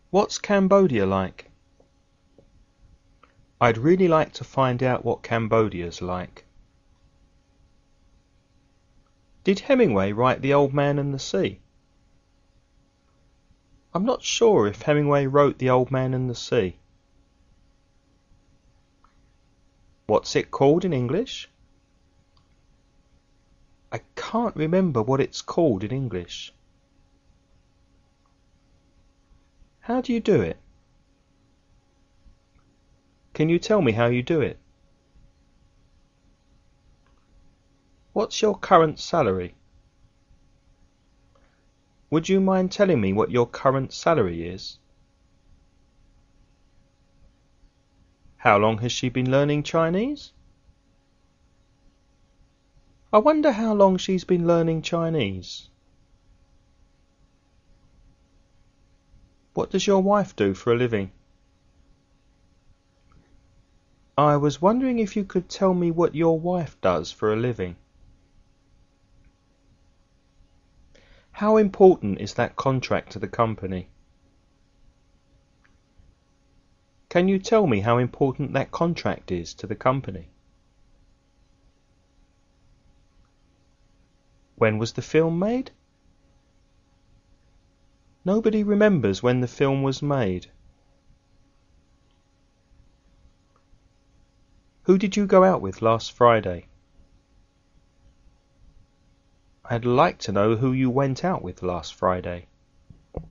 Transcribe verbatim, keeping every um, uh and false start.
What's Cambodia like? I'd really like to find out what Cambodia's like. Did Hemingway write The Old Man and the Sea? I'm not sure if Hemingway wrote The Old Man and the Sea. What's it called in English? I can't remember what it's called in English. How do you do it? Can you tell me how you do it? What's your current salary? Would you mind telling me what your current salary is? How long has she been learning Chinese? I wonder how long she's been learning Chinese. What does your wife do for a living? I was wondering if you could tell me what your wife does for a living. How important is that contract to the company? Can you tell me how important that contract is to the company? When was the film made? Nobody remembers when the film was made. Who did you go out with last Friday? I'd like to know who you went out with last Friday.